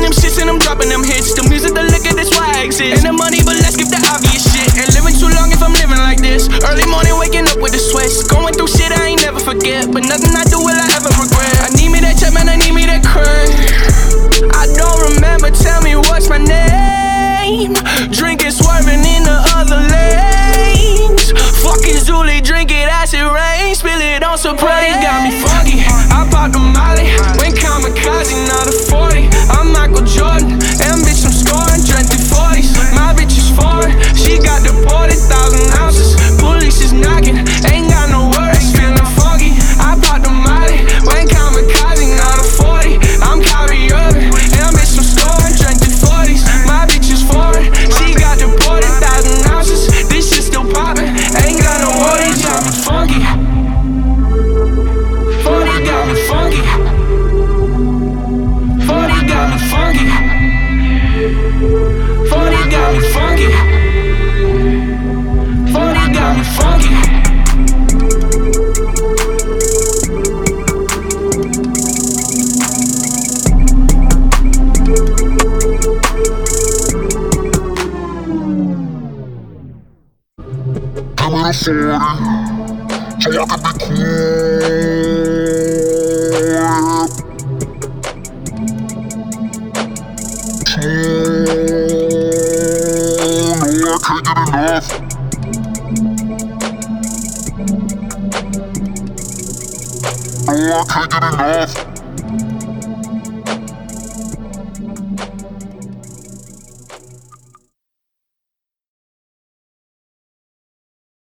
them shits and I'm dropping them hits. The music, the liquor, that's why I exist. And the money, but let's skip the obvious shit. And living too long if I'm living like this. Early morning waking up with the sweats. Going through shit I ain't never forget. But nothing I do will I ever regret. I need me that check, man, I need me that crud. I don't remember, tell me what's my name. Drinking, swerving in the other lanes. Fucking Zuli, drink it, acid rain. Spill it on Supreme, got me funky. I popped the Molly, went kamikaze, not a 40. I'm Michael Jordan, and bitch I'm scoring. Dreamt in 40s, my bitch is foreign. She got deported, 1,000 ounces. Police is knocking, ain't got no worries. Feeling funky, I popped the Molly, went kamikaze, not a 40. I'm Kyrie Irving, and bitch I'm scoring. Dreamt in 40s, my bitch is foreign. She got deported, 1,000 ounces. This shit still popping, ain't got no worries. Got me funky, 40 got me funky. 40 got me funky. 40 got me funky. 40 got me funky. I'm on a 40, so I can be cool. No, I can't get enough. No, I can't get enough.